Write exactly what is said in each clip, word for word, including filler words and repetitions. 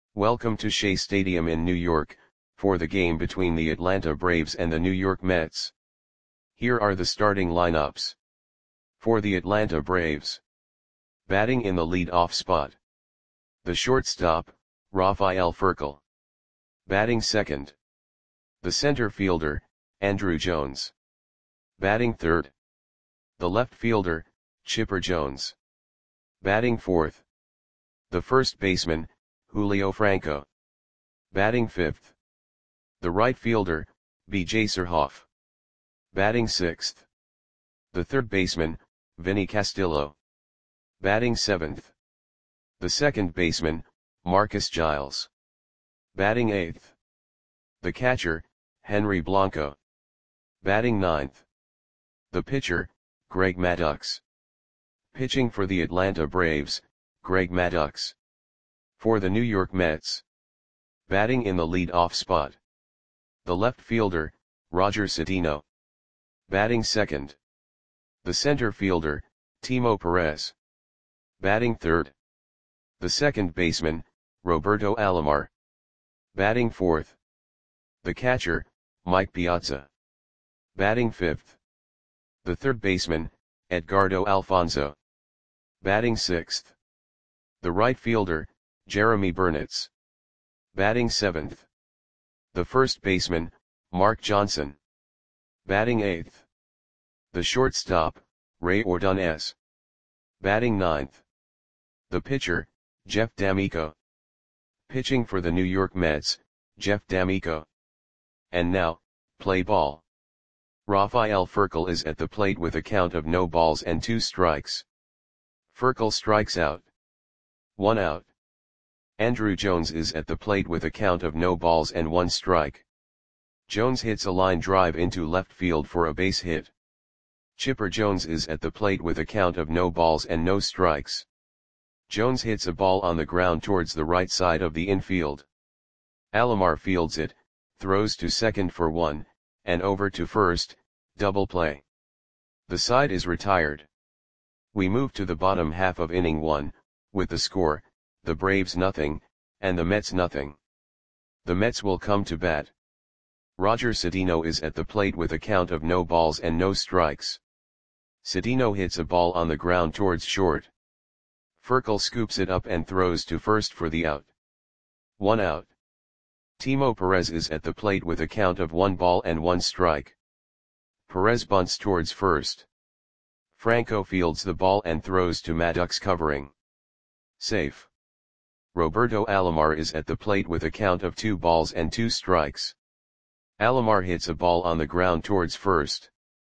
Welcome to Shea Stadium in New York, for the game between the Atlanta Braves and the New York Mets. Here are the starting lineups. For the Atlanta Braves. Batting in the lead-off spot. The shortstop, Rafael Furcal. Batting second. The center fielder, Andruw Jones. Batting third. The left fielder, Chipper Jones. Batting fourth. The first baseman, Julio Franco. Batting fifth. The right fielder, B J Surhoff. Batting sixth. The third baseman, Vinny Castillo. Batting seventh. The second baseman, Marcus Giles. Batting eighth. The catcher, Henry Blanco. Batting ninth. The pitcher, Greg Maddux. Pitching for the Atlanta Braves, Greg Maddux. For the New York Mets. Batting in the lead-off spot. The left fielder, Roger Cedeno. Batting second. The center fielder, Timo Perez. Batting third. The second baseman, Roberto Alomar. Batting fourth. The catcher, Mike Piazza. Batting fifth. The third baseman, Edgardo Alfonzo. Batting sixth. The right fielder, Jeremy Burnitz. Batting seventh. The first baseman, Mark Johnson. Batting eighth. The shortstop, Ray Ordonez. Batting ninth. The pitcher, Jeff D'Amico. Pitching for the New York Mets, Jeff D'Amico. And now, play ball. Rafael Furcal is at the plate with a count of no balls and two strikes. Furcal strikes out. One out. Andruw Jones is at the plate with a count of no balls and one strike. Jones hits a line drive into left field for a base hit. Chipper Jones is at the plate with a count of no balls and no strikes. Jones hits a ball on the ground towards the right side of the infield. Alomar fields it, throws to second for one, and over to first, double play. The side is retired. We move to the bottom half of inning one, with the score, the Braves nothing, and the Mets nothing. The Mets will come to bat. Roger Cedeno is at the plate with a count of no balls and no strikes. Cedeno hits a ball on the ground towards short. Furcal scoops it up and throws to first for the out. One out. Timo Perez is at the plate with a count of one ball and one strike. Perez bunts towards first. Franco fields the ball and throws to Maddux covering. Safe. Roberto Alomar is at the plate with a count of two balls and two strikes. Alomar hits a ball on the ground towards first.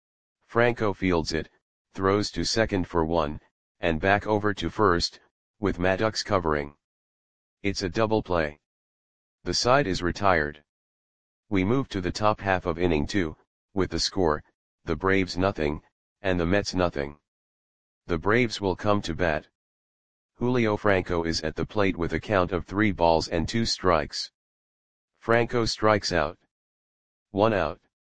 Franco fields it, throws to second for one, and back over to first, with Maddux covering. It's a double play. The side is retired. We move to the top half of inning two, with the score, the Braves nothing, and the Mets nothing. The Braves will come to bat. Julio Franco is at the plate with a count of three balls and two strikes. Franco strikes out. One out.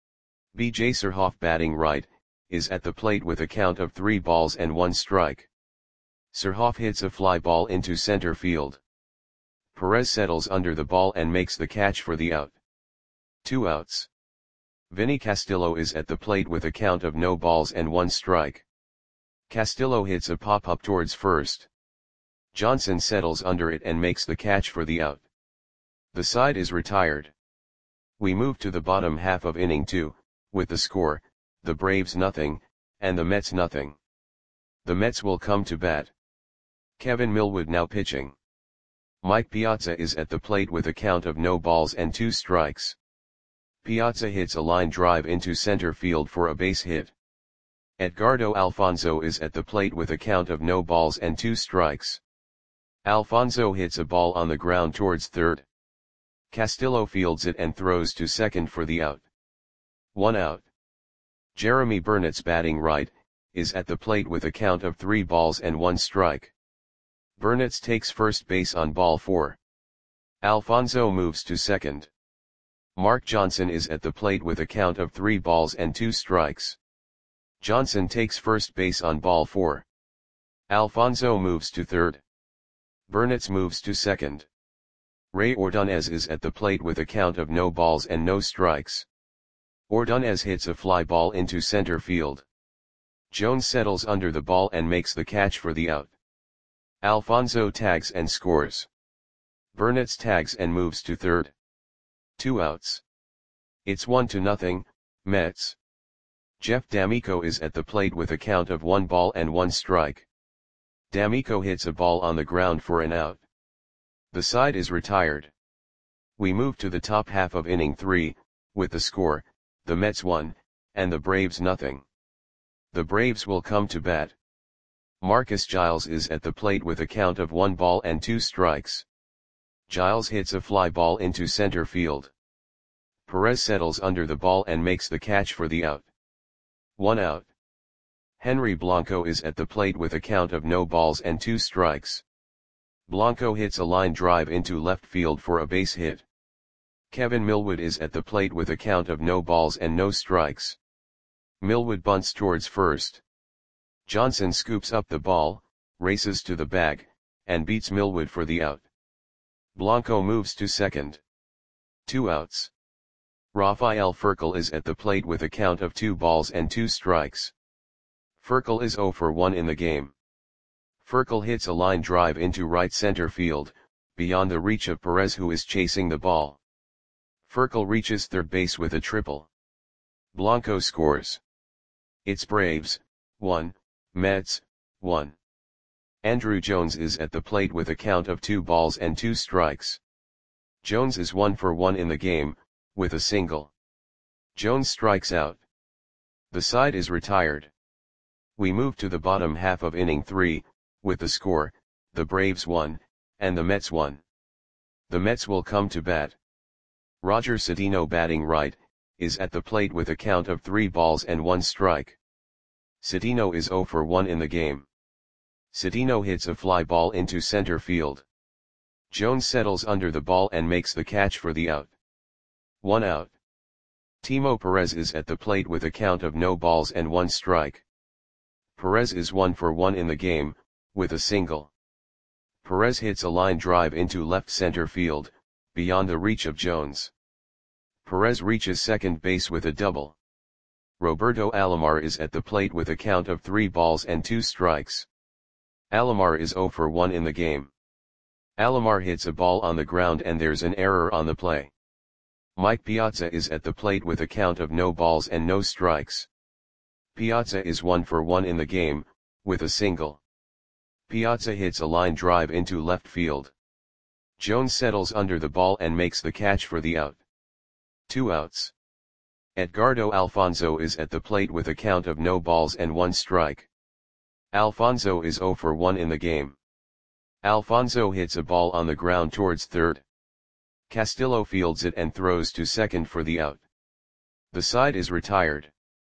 B J Surhoff batting right, is at the plate with a count of three balls and one strike. Surhoff hits a fly ball into center field. Perez settles under the ball and makes the catch for the out. Two outs. Vinny Castillo is at the plate with a count of no balls and one strike. Castillo hits a pop-up towards first. Johnson settles under it and makes the catch for the out. The side is retired. We move to the bottom half of inning two, with the score, the Braves nothing, and the Mets nothing. The Mets will come to bat. Kevin Millwood now pitching. Mike Piazza is at the plate with a count of no balls and two strikes. Piazza hits a line drive into center field for a base hit. Edgardo Alfonzo is at the plate with a count of no balls and two strikes. Alfonzo hits a ball on the ground towards third. Castillo fields it and throws to second for the out. One out. Jeremy Burnitz batting right, is at the plate with a count of three balls and one strike. Burnitz takes first base on ball four. Alfonzo moves to second. Mark Johnson is at the plate with a count of three balls and two strikes. Johnson takes first base on ball four. Alfonzo moves to third. Burnitz moves to second. Ray Ordonez is at the plate with a count of no balls and no strikes. Ordonez hits a fly ball into center field. Jones settles under the ball and makes the catch for the out. Alfonso tags and scores. Burnitz tags and moves to third. Two outs. It's one to nothing, Mets. Jeff D'Amico is at the plate with a count of one ball and one strike. D'Amico hits a ball on the ground for an out. The side is retired. We move to the top half of inning three, with the score, the Mets one, and the Braves nothing. The Braves will come to bat. Marcus Giles is at the plate with a count of one ball and two strikes. Giles hits a fly ball into center field. Perez settles under the ball and makes the catch for the out. One out. Henry Blanco is at the plate with a count of no balls and two strikes. Blanco hits a line drive into left field for a base hit. Kevin Millwood is at the plate with a count of no balls and no strikes. Millwood bunts towards first. Johnson scoops up the ball, races to the bag, and beats Millwood for the out. Blanco moves to second. Two outs. Rafael Furcal is at the plate with a count of two balls and two strikes. Furcal is oh for one in the game. Furcal hits a line drive into right center field, beyond the reach of Perez, who is chasing the ball. Furcal reaches third base with a triple. Blanco scores. It's Braves, one, Mets, one. Andruw Jones is at the plate with a count of two balls and two strikes. Jones is one for one in the game, with a single. Jones strikes out. The side is retired. We move to the bottom half of inning three, with the score, the Braves one, and the Mets one. The Mets will come to bat. Roger Cedeno, batting right, is at the plate with a count of three balls and one strike. Cedeno is oh for one in the game. Cedeno hits a fly ball into center field. Jones settles under the ball and makes the catch for the out. One out. Timo Perez is at the plate with a count of no balls and one strike. Perez is one for one in the game, with a single. Perez hits a line drive into left center field, beyond the reach of Jones. Perez reaches second base with a double. Roberto Alomar is at the plate with a count of three balls and two strikes. Alomar is oh for one in the game. Alomar hits a ball on the ground and there's an error on the play. Mike Piazza is at the plate with a count of no balls and no strikes. Piazza is one for one in the game, with a single. Piazza hits a line drive into left field. Jones settles under the ball and makes the catch for the out. Two outs. Edgardo Alfonzo is at the plate with a count of no balls and one strike. Alfonzo is oh for one in the game. Alfonzo hits a ball on the ground towards third. Castillo fields it and throws to second for the out. The side is retired.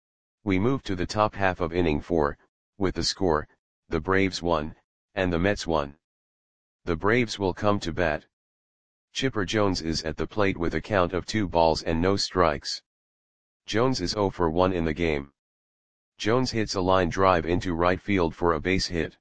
We move to the top half of inning four, with the score, the Braves one, and the Mets one. The Braves will come to bat. Chipper Jones is at the plate with a count of two balls and no strikes. Jones is oh for one in the game. Jones hits a line drive into right field for a base hit.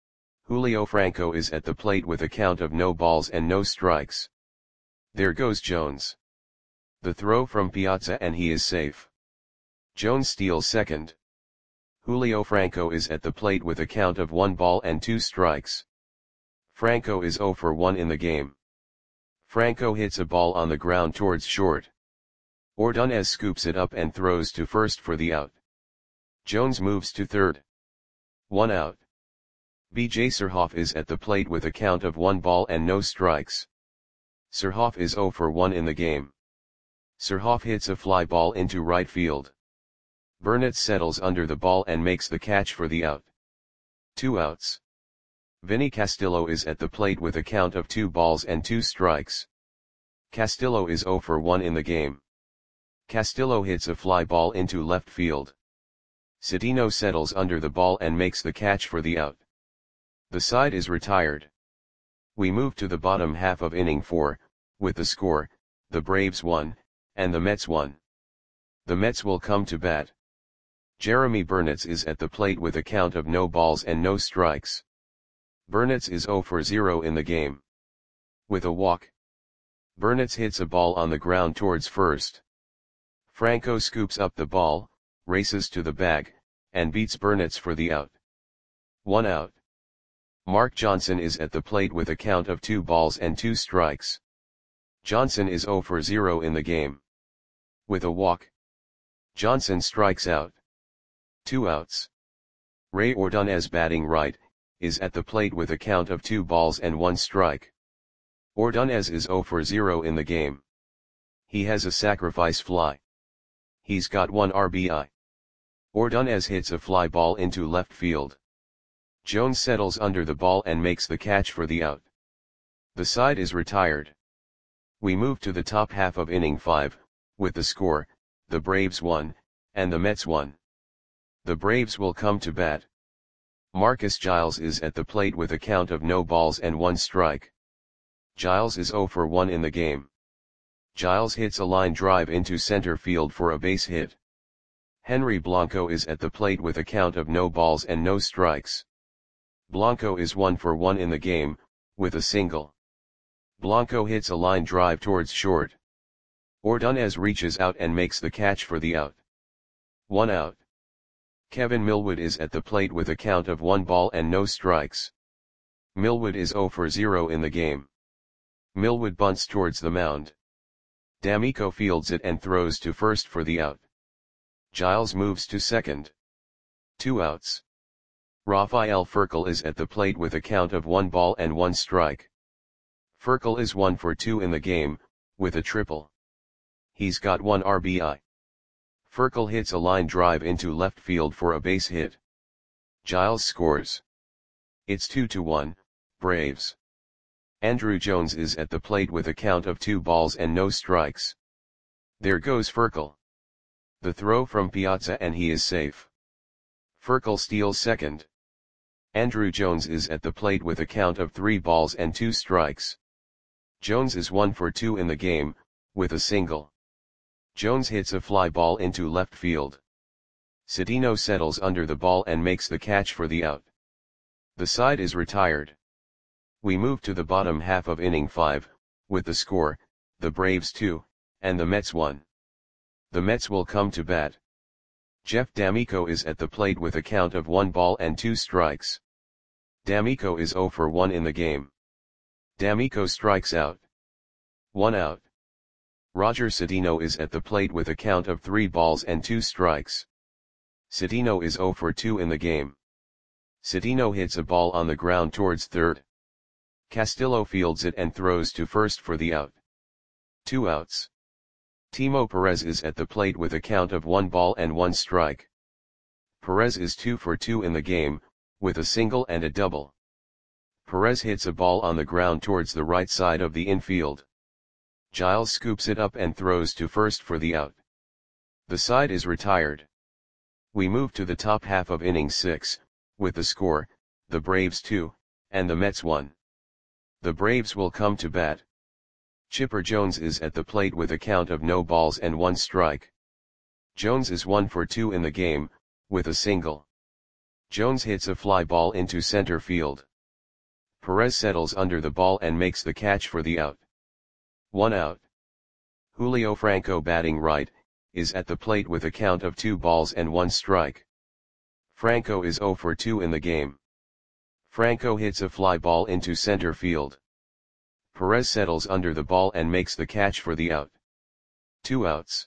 Julio Franco is at the plate with a count of no balls and no strikes. There goes Jones. The throw from Piazza and he is safe. Jones steals second. Julio Franco is at the plate with a count of one ball and two strikes. Franco is oh for one in the game. Franco hits a ball on the ground towards short. Ordonez scoops it up and throws to first for the out. Jones moves to third. One out. B J Surhoff is at the plate with a count of one ball and no strikes. Surhoff is oh for one in the game. Surhoff hits a fly ball into right field. Burnitz settles under the ball and makes the catch for the out. Two outs. Vinny Castillo is at the plate with a count of two balls and two strikes. Castillo is oh for one in the game. Castillo hits a fly ball into left field. Cedeno settles under the ball and makes the catch for the out. The side is retired. We move to the bottom half of inning four, with the score, the Braves one, and the Mets one. The Mets will come to bat. Jeremy Burnitz is at the plate with a count of no balls and no strikes. Burnitz is oh for zero in the game. With a walk, Burnitz hits a ball on the ground towards first. Franco scoops up the ball, races to the bag, and beats Burnitz for the out. One out. Mark Johnson is at the plate with a count of two balls and two strikes. Johnson is zero for zero in the game. With a walk, Johnson strikes out. Two outs. Ray Ordonez, batting right, is at the plate with a count of two balls and one strike. Ordonez is zero for zero in the game. He has a sacrifice fly. He's got one R B I. Ordonez hits a fly ball into left field. Jones settles under the ball and makes the catch for the out. The side is retired. We move to the top half of inning five, with the score, the Braves won, and the Mets won. The Braves will come to bat. Marcus Giles is at the plate with a count of no balls and one strike. Giles is zero for one in the game. Giles hits a line drive into center field for a base hit. Henry Blanco is at the plate with a count of no balls and no strikes. Blanco is one for one in the game, with a single. Blanco hits a line drive towards short. Ordonez reaches out and makes the catch for the out. One out. Kevin Millwood is at the plate with a count of one ball and no strikes. Millwood is zero for zero in the game. Millwood bunts towards the mound. D'Amico fields it and throws to first for the out. Giles moves to second. Two outs. Rafael Furcal is at the plate with a count of one ball and one strike. Furcal is one for two in the game, with a triple. He's got one R B I. Furcal hits a line drive into left field for a base hit. Giles scores. It's two to one, Braves. Andrew Jones is at the plate with a count of two balls and no strikes. There goes Furcal. The throw from Piazza and he is safe. Furcal steals second. Andrew Jones is at the plate with a count of three balls and two strikes. Jones is one for two in the game, with a single. Jones hits a fly ball into left field. Cedeno settles under the ball and makes the catch for the out. The side is retired. We move to the bottom half of inning five, with the score, the Braves two, and the Mets one. The Mets will come to bat. Jeff D'Amico is at the plate with a count of one ball and two strikes. D'Amico is zero for one in the game. D'Amico strikes out. One out. Roger Cedeno is at the plate with a count of three balls and two strikes. Cedeno is zero for two in the game. Cedeno hits a ball on the ground towards third. Castillo fields it and throws to first for the out. Two outs. Timo Perez is at the plate with a count of one ball and one strike. Perez is two for two in the game, with a single and a double. Perez hits a ball on the ground towards the right side of the infield. Giles scoops it up and throws to first for the out. The side is retired. We move to the top half of inning six, with the score, the Braves two, and the Mets one. The Braves will come to bat. Chipper Jones is at the plate with a count of no balls and one strike. Jones is one for two in the game, with a single. Jones hits a fly ball into center field. Perez settles under the ball and makes the catch for the out. One out. Julio Franco, batting right, is at the plate with a count of two balls and one strike. Franco is zero for two in the game. Franco hits a fly ball into center field. Perez settles under the ball and makes the catch for the out. Two outs.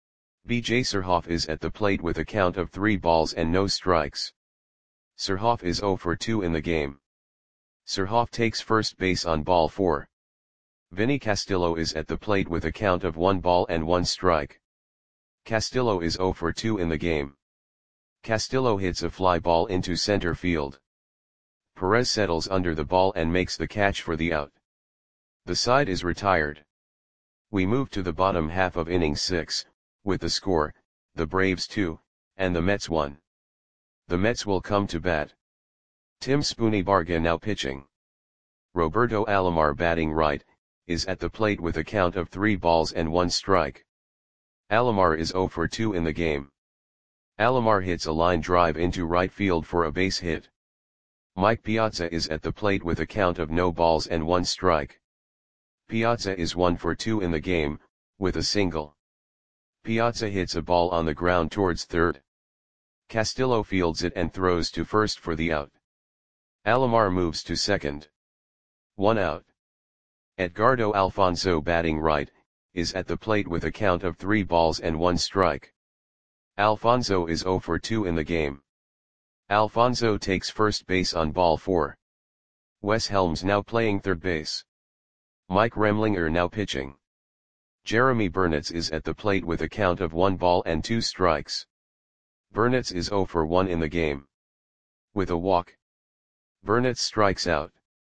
B J Surhoff is at the plate with a count of three balls and no strikes. Surhoff is zero for two in the game. Surhoff takes first base on ball four. Vinny Castillo is at the plate with a count of one ball and one strike. Castillo is zero for two in the game. Castillo hits a fly ball into center field. Perez settles under the ball and makes the catch for the out. The side is retired. We move to the bottom half of inning six, with the score, the Braves two, and the Mets one. The Mets will come to bat. Tim Spoony Barga now pitching. Roberto Alomar, batting right, is at the plate with a count of three balls and one strike. Alomar is zero for two in the game. Alomar hits a line drive into right field for a base hit. Mike Piazza is at the plate with a count of no balls and one strike. Piazza is one for two in the game, with a single. Piazza hits a ball on the ground towards third. Castillo fields it and throws to first for the out. Alomar moves to second. One out. Edgardo Alfonso, batting right, is at the plate with a count of three balls and one strike. Alfonso is zero for two in the game. Alfonso takes first base on ball four. Wes Helms now playing third base. Mike Remlinger now pitching. Jeremy Burnitz is at the plate with a count of one ball and two strikes. Burnitz is zero for one in the game. With a walk. Burnitz strikes out.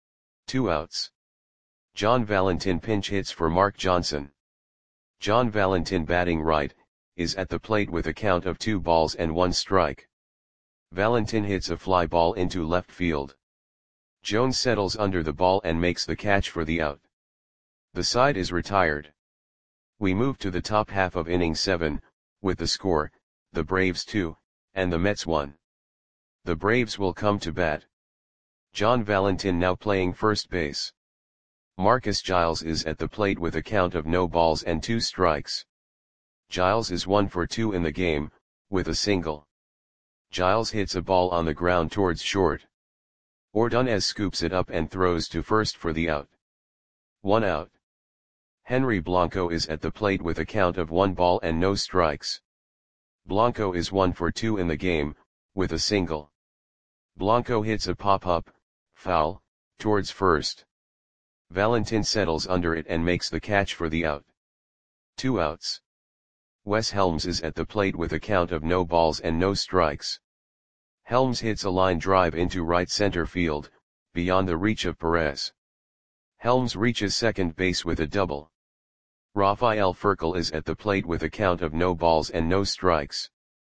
Two outs. John Valentin pinch hits for Mark Johnson. John Valentin, batting right, is at the plate with a count of two balls and one strike. Valentin hits a fly ball into left field. Jones settles under the ball and makes the catch for the out. The side is retired. We move to the top half of inning seven, with the score, the Braves two, and the Mets one. The Braves will come to bat. John Valentin now playing first base. Marcus Giles is at the plate with a count of no balls and two strikes. Giles is one for two in the game, with a single. Giles hits a ball on the ground towards short. Ordonez scoops it up and throws to first for the out. One out. Henry Blanco is at the plate with a count of one ball and no strikes. Blanco is one for two in the game, with a single. Blanco hits a pop-up, foul, towards first. Valentin settles under it and makes the catch for the out. Two outs. Wes Helms is at the plate with a count of no balls and no strikes. Helms hits a line drive into right center field, beyond the reach of Perez. Helms reaches second base with a double. Rafael Furcal is at the plate with a count of no balls and no strikes.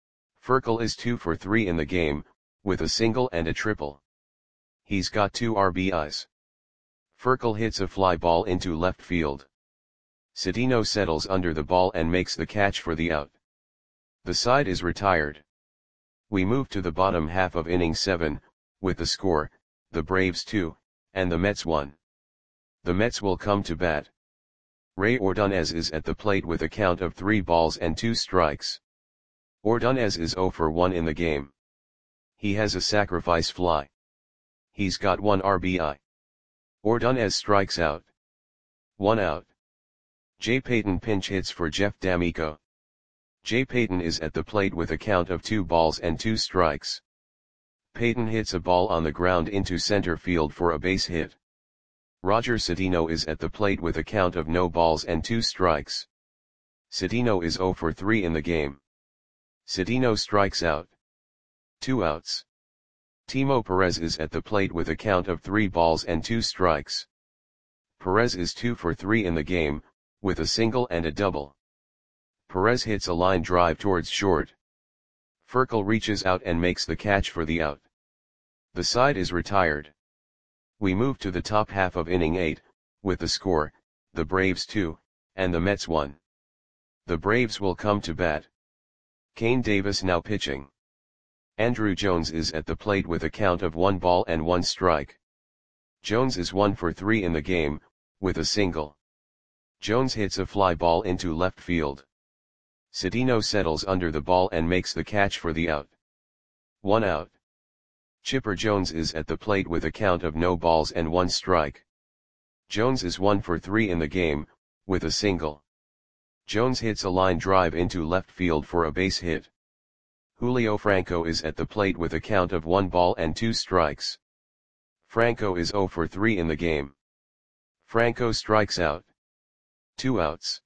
Furcal is two for three in the game, with a single and a triple. He's got two R B Is. Furcal hits a fly ball into left field. Cedeno settles under the ball and makes the catch for the out. The side is retired. We move to the bottom half of inning seven, with the score, the Braves two, and the Mets one. The Mets will come to bat. Ray Ordonez is at the plate with a count of three balls and two strikes. Ordonez is zero for one in the game. He has a sacrifice fly. He's got one R B I. Ordonez strikes out. One out. Jay Payton pinch hits for Jeff D'Amico. Jay Payton is at the plate with a count of two balls and two strikes. Payton hits a ball on the ground into center field for a base hit. Roger Cedeno is at the plate with a count of no balls and two strikes. Cedeno is zero for three in the game. Cedeno strikes out. Two outs. Timo Perez is at the plate with a count of three balls and two strikes. Perez is two for three in the game, with a single and a double. Perez hits a line drive towards short. Furcal reaches out and makes the catch for the out. The side is retired. We move to the top half of inning eight, with the score, the Braves two, and the Mets one. The Braves will come to bat. Kane Davis now pitching. Andrew Jones is at the plate with a count of one ball and one strike. Jones is one for three in the game, with a single. Jones hits a fly ball into left field. Cedeno settles under the ball and makes the catch for the out. One out. Chipper Jones is at the plate with a count of no balls and one strike. Jones is one for three in the game, with a single. Jones hits a line drive into left field for a base hit. Julio Franco is at the plate with a count of one ball and two strikes. Franco is zero for three in the game. Franco strikes out. Two outs.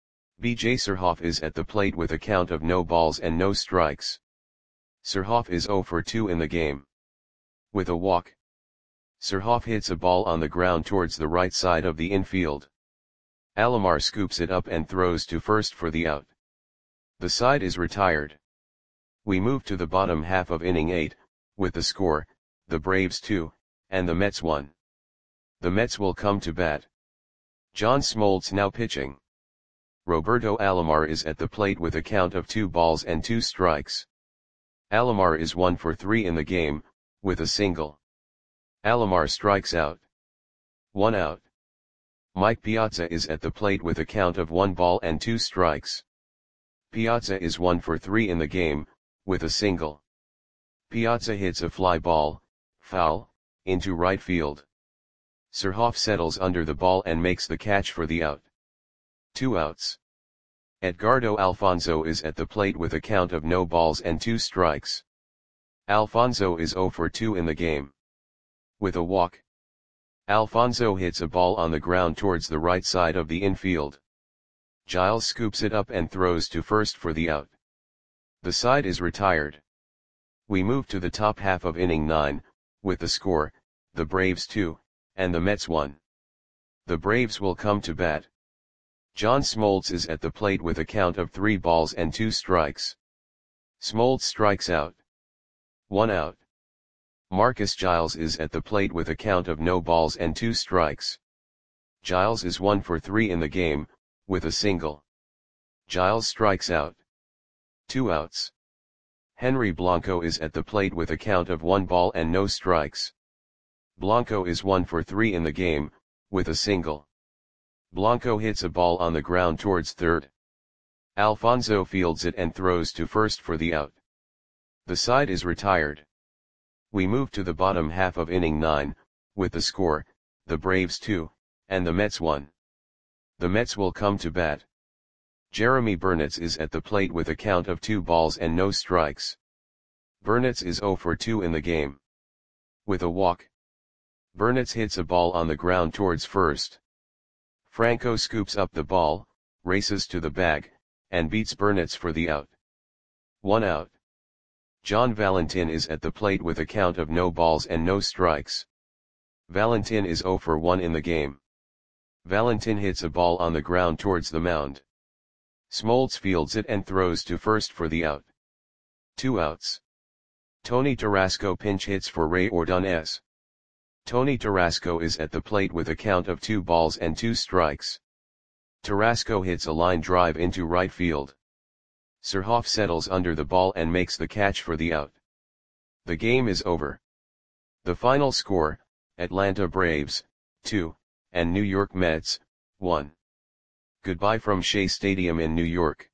B J Surhoff is at the plate with a count of no balls and no strikes. Surhoff is zero for two in the game. With a walk. Surhoff hits a ball on the ground towards the right side of the infield. Alomar scoops it up and throws to first for the out. The side is retired. We move to the bottom half of inning eight, with the score, the Braves two, and the Mets one. The Mets will come to bat. John Smoltz now pitching. Roberto Alomar is at the plate with a count of two balls and two strikes. Alomar is one for three in the game, with a single. Alomar strikes out. One out. Mike Piazza is at the plate with a count of one ball and two strikes. Piazza is one for three in the game, with a single. Piazza hits a fly ball, foul, into right field. Surhoff settles under the ball and makes the catch for the out. Two outs. Edgardo Alfonzo is at the plate with a count of no balls and two strikes. Alfonzo is zero for two in the game. With a walk. Alfonzo hits a ball on the ground towards the right side of the infield. Giles scoops it up and throws to first for the out. The side is retired. We move to the top half of inning nine, with the score, the Braves two, and the Mets one. The Braves will come to bat. John Smoltz is at the plate with a count of three balls and two strikes. Smoltz strikes out. One out. Marcus Giles is at the plate with a count of no balls and two strikes. Giles is one for three in the game, with a single. Giles strikes out. Two outs. Henry Blanco is at the plate with a count of one ball and no strikes. Blanco is one for three in the game, with a single. Blanco hits a ball on the ground towards third. Alfonzo fields it and throws to first for the out. The side is retired. We move to the bottom half of inning nine, with the score, the Braves two, and the Mets one. The Mets will come to bat. Jeremy Burnitz is at the plate with a count of two balls and no strikes. Burnitz is zero for two in the game. With a walk. Burnitz hits a ball on the ground towards first. Franco scoops up the ball, races to the bag, and beats Burnitz for the out. One out. John Valentin is at the plate with a count of no balls and no strikes. Valentin is zero for one in the game. Valentin hits a ball on the ground towards the mound. Smoltz fields it and throws to first for the out. Two outs. Tony Tarasco pinch hits for Ray Ordonez. Tony Tarasco is at the plate with a count of two balls and two strikes. Tarasco hits a line drive into right field. Surhoff settles under the ball and makes the catch for the out. The game is over. The final score, Atlanta Braves, two, and New York Mets, one. Goodbye from Shea Stadium in New York.